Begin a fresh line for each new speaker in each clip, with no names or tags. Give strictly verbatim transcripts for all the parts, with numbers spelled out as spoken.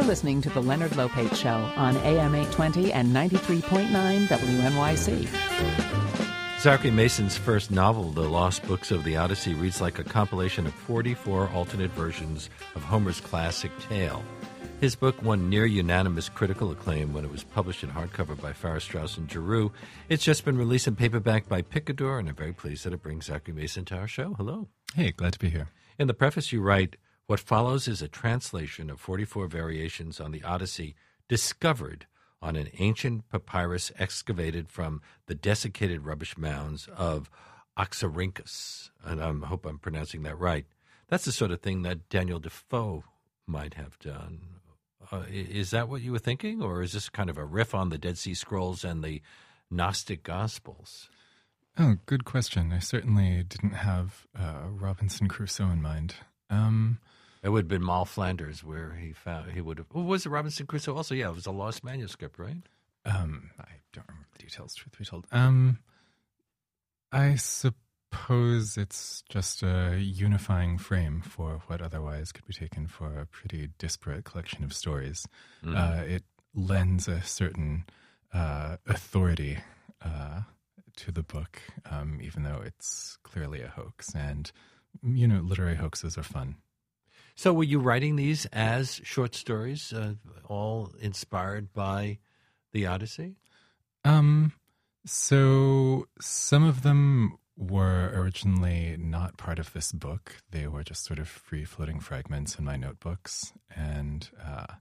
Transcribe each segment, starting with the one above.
You're listening to The Leonard Lopate Show on A M eight twenty and ninety-three point nine W N Y C.
Zachary Mason's first novel, The Lost Books of the Odyssey, reads like a compilation of forty-four alternate versions of Homer's classic tale. His book won near unanimous critical acclaim when it was published in hardcover by Farrar, Straus and Giroux. It's just been released in paperback by Picador, and I'm very pleased that it brings Zachary Mason to our show. Hello.
Hey, glad to be here.
In the preface, you write, "What follows is a translation of forty-four variations on the Odyssey discovered on an ancient papyrus excavated from the desiccated rubbish mounds of Oxyrhynchus." And I hope I'm pronouncing that right. That's the sort of thing that Daniel Defoe might have done. Uh, is that what you were thinking, or is this kind of a riff on the Dead Sea Scrolls and the Gnostic Gospels?
Oh, good question. I certainly didn't have uh, Robinson Crusoe in mind. Um,
it would have been Mal Flanders, where he found he would have. Oh, was it Robinson Crusoe also? Yeah, it was a lost manuscript, right?
Um, I don't remember the details. Truth be told, um, I suppose it's just a unifying frame for what otherwise could be taken for a pretty disparate collection of stories. Mm. Uh, it lends a certain uh, authority Uh, to the book, um, even though it's clearly a hoax. And, you know, literary hoaxes are fun.
So were you writing these as short stories, uh, all inspired by the Odyssey?
Um, so some of them were originally not part of this book. They were just sort of free-floating fragments in my notebooks. And uh,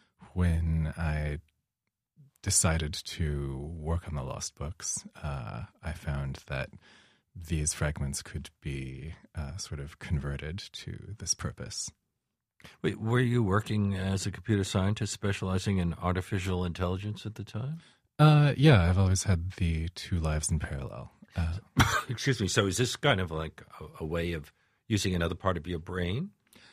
when I decided to work on the Lost Books, uh, I found that these fragments could be uh, sort of converted to this purpose.
Wait, were you working as a computer scientist specializing in artificial intelligence at the time?
Uh, yeah, I've always had the two lives in parallel. Uh,
Excuse me. So is this kind of like a, a way of using another part of your brain?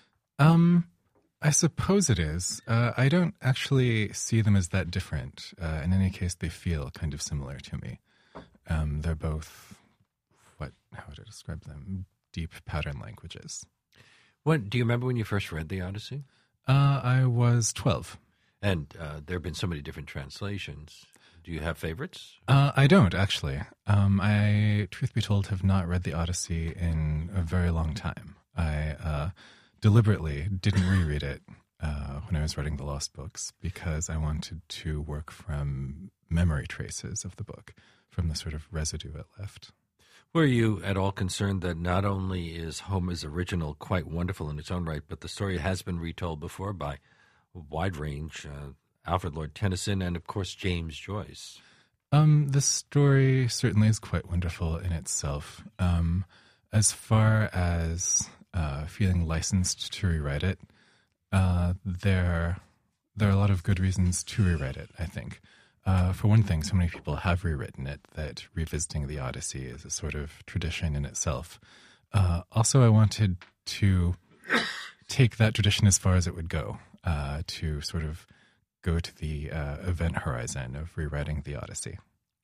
Um... I suppose it is. Uh, I don't actually see them as that different. Uh, in any case, they feel kind of similar to me. Um, they're both, what, how would I describe them? Deep pattern languages.
What, do you remember when you first read the Odyssey?
Uh, I was twelve.
And uh, there have been so many different translations. Do you have favorites?
Uh, I don't, actually. Um, I, truth be told, have not read the Odyssey in a very long time. I... Uh, deliberately didn't reread it uh, when I was writing the Lost Books because I wanted to work from memory traces of the book, from the sort of residue it left.
Were you at all concerned that not only is Homer's original quite wonderful in its own right, but the story has been retold before by a wide range, uh, Alfred Lord Tennyson and, of course, James Joyce?
Um, the story certainly is quite wonderful in itself. Um, as far as Uh, feeling licensed to rewrite it, uh, there there are a lot of good reasons to rewrite it, I think. Uh, for one thing, so many people have rewritten it that revisiting the Odyssey is a sort of tradition in itself. Uh, also, I wanted to take that tradition as far as it would go, uh, to sort of go to the uh, event horizon of rewriting the Odyssey.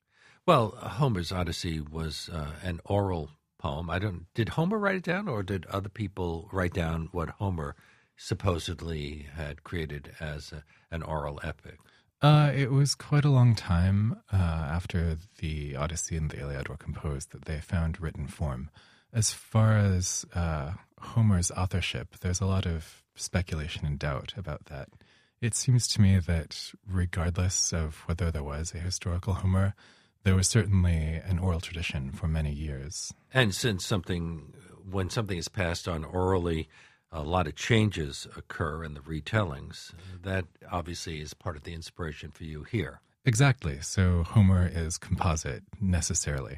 Well, Homer's Odyssey was uh, an oral poem. I don't. Did Homer write it down, or did other people write down what Homer supposedly had created as a, an oral epic?
Uh, it was quite a long time uh, after the Odyssey and the Iliad were composed that they found written form. As far as uh, Homer's authorship, there's a lot of speculation and doubt about that. It seems to me that regardless of whether there was a historical Homer, there was certainly an oral tradition for many years.
And since something, when something is passed on orally, a lot of changes occur in the retellings. That obviously is part of the inspiration for you here.
Exactly. So Homer is composite necessarily.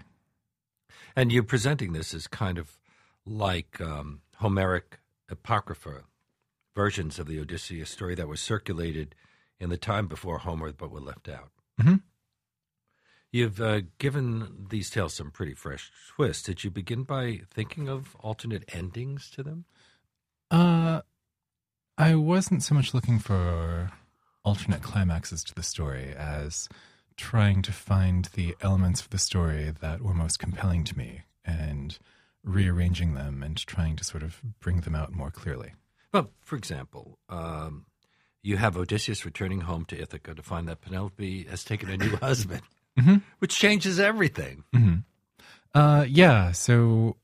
And you're presenting this as kind of like um, Homeric Apocrypha versions of the Odysseus story that were circulated in the time before Homer but were left out.
Mm-hmm.
You've uh, given these tales some pretty fresh twists. Did you begin by thinking of alternate endings to them?
Uh, I wasn't so much looking for alternate climaxes to the story as trying to find the elements of the story that were most compelling to me and rearranging them and trying to sort of bring them out more clearly.
Well, for example, um, you have Odysseus returning home to Ithaca to find that Penelope has taken a new husband,
Mm-hmm.
which changes everything.
Mm-hmm. Uh, yeah, so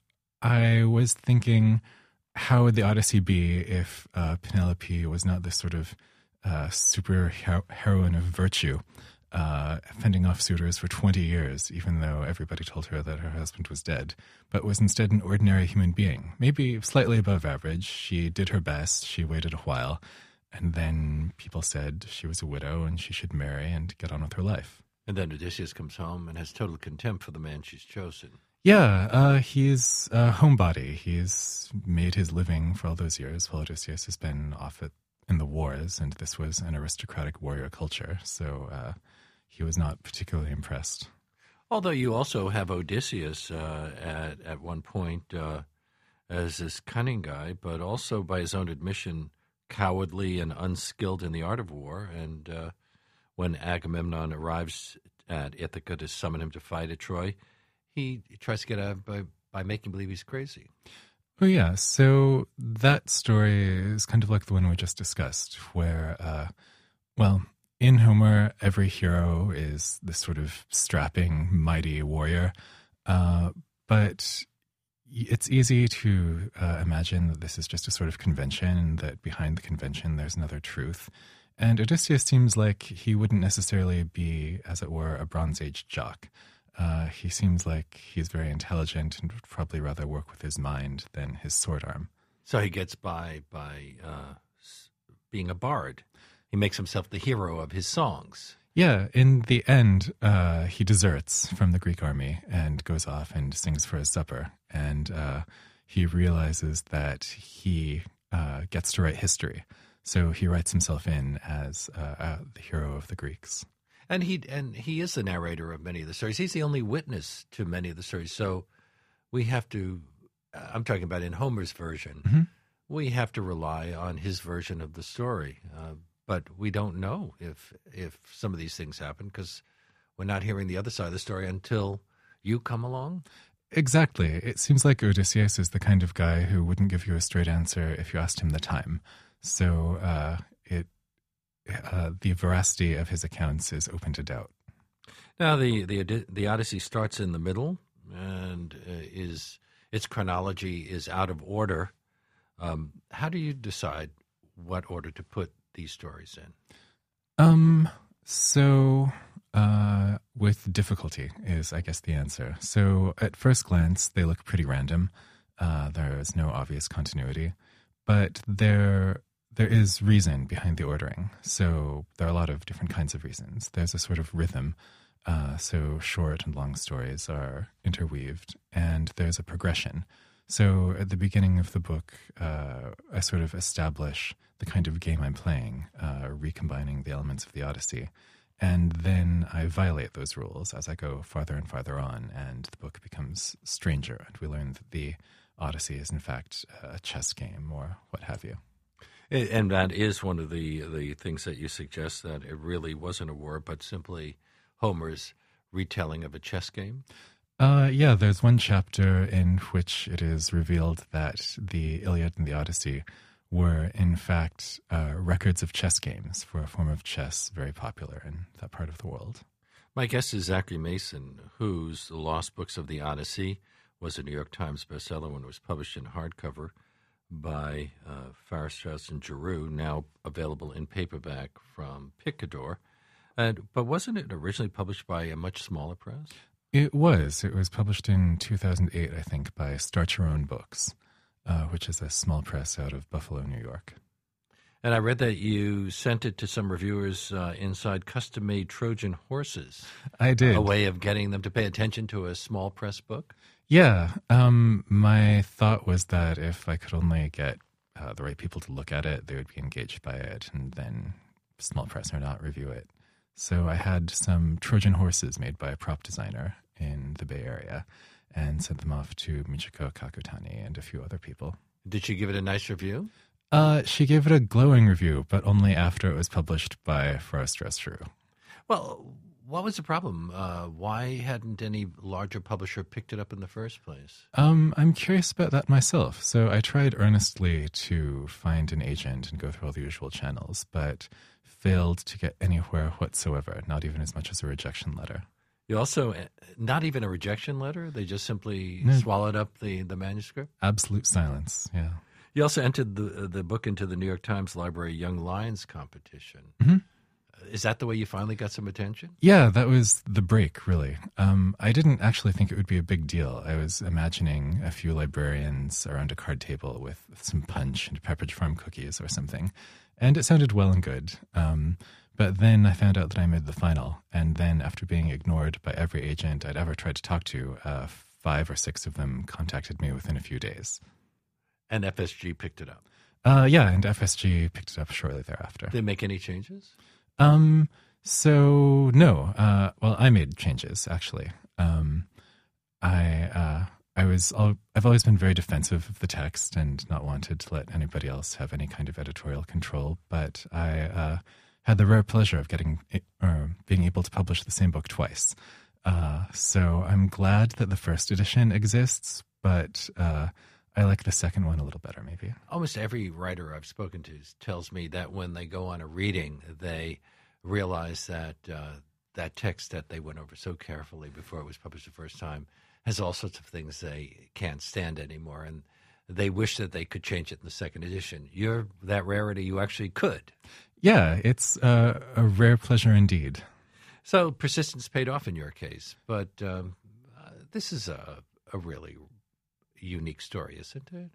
I was thinking, how would the Odyssey be if uh, Penelope was not this sort of uh, super hero- heroine of virtue, uh, fending off suitors for twenty years, even though everybody told her that her husband was dead, but was instead an ordinary human being, maybe slightly above average. She did her best, she waited a while, and then people said she was a widow and she should marry and get on with her life.
And then Odysseus comes home and has total contempt for the man she's chosen.
Yeah, uh, he's a homebody. He's made his living for all those years while Odysseus has been off at, in the wars, and this was an aristocratic warrior culture, so uh, he was not particularly impressed.
Although you also have Odysseus uh, at, at one point uh, as this cunning guy, but also by his own admission, cowardly and unskilled in the art of war. And uh, when Agamemnon arrives at Ithaca to summon him to fight at Troy, he tries to get out by, by making believe he's crazy.
Oh, yeah. So that story is kind of like the one we just discussed, where, uh, well, in Homer, every hero is this sort of strapping, mighty warrior. Uh, but it's easy to uh, imagine that this is just a sort of convention, and that behind the convention there's another truth. And Odysseus seems like he wouldn't necessarily be, as it were, a Bronze Age jock. Uh, he seems like he's very intelligent and would probably rather work with his mind than his sword arm.
So he gets by by uh, being a bard. He makes himself the hero of his songs.
Yeah, in the end, uh, he deserts from the Greek army and goes off and sings for his supper. And uh, he realizes that he uh, gets to write history. So he writes himself in as uh, uh, the hero of the Greeks.
And he and he is the narrator of many of the stories. He's the only witness to many of the stories. So we have to, I'm talking about in Homer's version,
Mm-hmm.
we have to rely on his version of the story. Uh, but we don't know if if some of these things happen because we're not hearing the other side of the story until you come along.
Exactly. It seems like Odysseus is the kind of guy who wouldn't give you a straight answer if you asked him the time. So uh, it uh, the veracity of his accounts is open to doubt.
Now, the the the Odyssey starts in the middle, and uh, is its chronology is out of order. Um, how do you decide what order to put these stories in?
Um. So, uh, with difficulty is, I guess, the answer. So, at first glance, they look pretty random. Uh, there is no obvious continuity, but there there is reason behind the ordering. So, there are a lot of different kinds of reasons. There's a sort of rhythm. Uh, so, short and long stories are interweaved, and there's a progression. So, at the beginning of the book, uh, I sort of establish the kind of game I'm playing, uh, recombining the elements of the Odyssey. And then I violate those rules as I go farther and farther on, and the book becomes stranger, and we learn that the Odyssey is, in fact, a chess game or what have you.
And that is one of the, the things that you suggest, that it really wasn't a war, but simply Homer's retelling of a chess game?
Uh, yeah, there's one chapter in which it is revealed that the Iliad and the Odyssey were, in fact, uh, records of chess games for a form of chess very popular in that part of the world.
My guest is Zachary Mason, whose The Lost Books of the Odyssey was a New York Times bestseller when it was published in hardcover by uh, Farrar, Straus and Giroux, now available in paperback from Picador. And, but wasn't it originally published by a much smaller press?
It was. It was published in two thousand eight, I think, by Start Your Own Books, uh, which is a small press out of Buffalo, New York.
And I read that you sent it to some reviewers uh, inside custom-made Trojan horses.
I did.
A way of getting them to pay attention to a small press book?
Yeah. Um, my thought was that if I could only get uh, the right people to look at it, they would be engaged by it, and then small press or not, review it. So I had some Trojan horses made by a prop designer in the Bay Area and sent them off to Michiko Kakutani and a few other people.
Did she give it a nice review?
Uh, she gave it a glowing review, but only after it was published by Farrar, Straus, Giroux.
Well, what was the problem? Uh, why hadn't any larger publisher picked it up in the first place?
Um, I'm curious about that myself. So I tried earnestly to find an agent and go through all the usual channels, but failed to get anywhere whatsoever, not even as much as a rejection letter.
You also, not even a rejection letter? They just simply
No.
swallowed up the, the manuscript?
Absolute silence, yeah.
You also entered the the book into the New York Times Library Young Lions competition.
Mm-hmm.
Is that the way you finally got some attention?
Yeah, that was the break, really. Um, I didn't actually think it would be a big deal. I was imagining a few librarians around a card table with some punch and Pepperidge Farm cookies or something, and it sounded well and good. Um, but then I found out that I made the final, and then after being ignored by every agent I'd ever tried to talk to, uh, five or six of them contacted me within a few days.
And F S G picked it up.
Uh, yeah, and F S G picked it up shortly thereafter.
Did they make any changes?
Um, so no, uh, well, I made changes actually. Um, I, uh, I was, al- I've always been very defensive of the text and not wanted to let anybody else have any kind of editorial control. But I, uh, had the rare pleasure of getting, or being able to publish the same book twice. Uh, so I'm glad that the first edition exists, but, uh, I like the second one a little better, maybe.
Almost every writer I've spoken to tells me that when they go on a reading, they realize that uh, that text that they went over so carefully before it was published the first time has all sorts of things they can't stand anymore, and they wish that they could change it in the second edition. You're that rarity, you actually could.
Yeah, it's uh, a rare pleasure indeed.
So persistence paid off in your case, but um, uh, this is a, a really unique story, isn't it?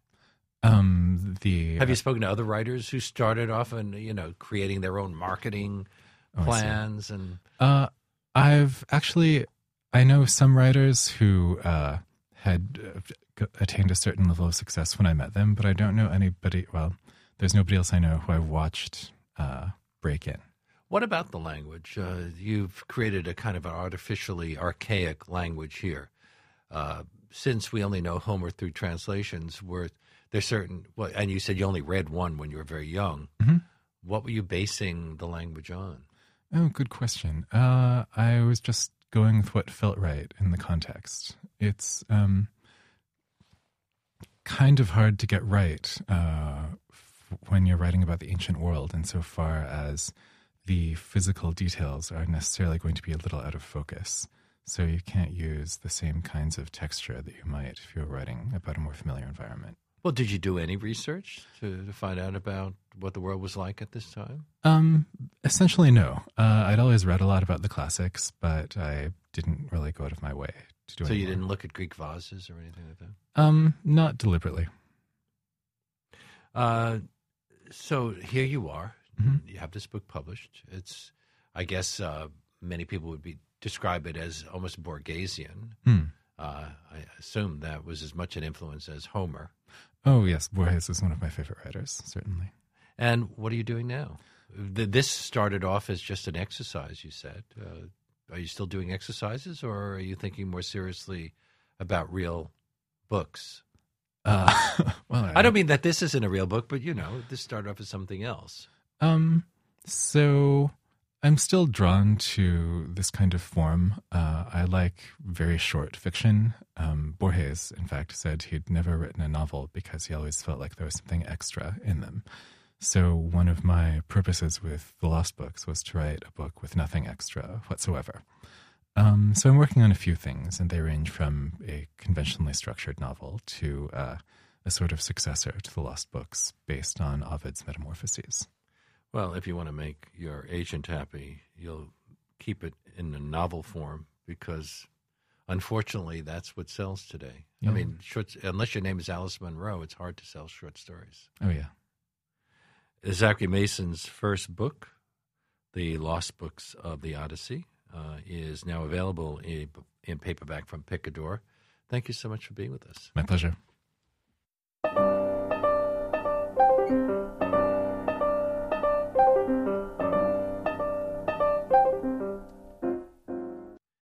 Um, the
Have you spoken to other writers who started off and you know creating their own marketing
Oh,
plans and?
Uh, I've actually, I know some writers who uh, had uh, g- attained a certain level of success when I met them, but I don't know anybody. Well, there's nobody else I know who I've watched uh, break in.
What about the language? Uh, you've created a kind of an artificially archaic language here. Uh, since we only know Homer through translations, were there certain? Well, and you said you only read one when you were very young.
Mm-hmm.
What were you basing the language on?
Oh, good question. Uh, I was just going with what felt right in the context. It's um, kind of hard to get right uh, f- when you're writing about the ancient world, insofar as the physical details are necessarily going to be a little out of focus. So you can't use the same kinds of texture that you might if you were writing about a more familiar environment.
Well, did you do any research to, to find out about what the world was like at this time?
Um, essentially, no. Uh, I'd always read a lot about the classics, but I didn't really go out of my way to do it.
So you didn't look at Greek vases or anything like that?
Um, not deliberately.
Uh, so here you are.
Mm-hmm.
You have this book published. It's, I guess, uh, many people would be describe it as almost Borgesian.
Hmm.
Uh, I assume that was as much an influence as Homer.
Oh, yes. Borges is one of my favorite writers, certainly.
And what are you doing now? This started off as just an exercise, you said. Uh, are you still doing exercises, or are you thinking more seriously about real books?
Uh, well,
I don't mean that this isn't a real book, but, you know, this started off as something else.
Um, so I'm still drawn to this kind of form. Uh, I like very short fiction. Um, Borges, in fact, said he'd never written a novel because he always felt like there was something extra in them. So one of my purposes with The Lost Books was to write a book with nothing extra whatsoever. Um, so I'm working on a few things, and they range from a conventionally structured novel to uh, a sort of successor to The Lost Books based on Ovid's Metamorphoses.
Well, if you want to make your agent happy, you'll keep it in a novel form because, unfortunately, that's what sells today.
Yeah.
I mean, short, unless your name is Alice Munro, it's hard to sell short stories.
Oh, yeah.
Zachary Mason's first book, The Lost Books of the Odyssey, uh, is now available in, in paperback from Picador. Thank you so much for being with us.
My pleasure.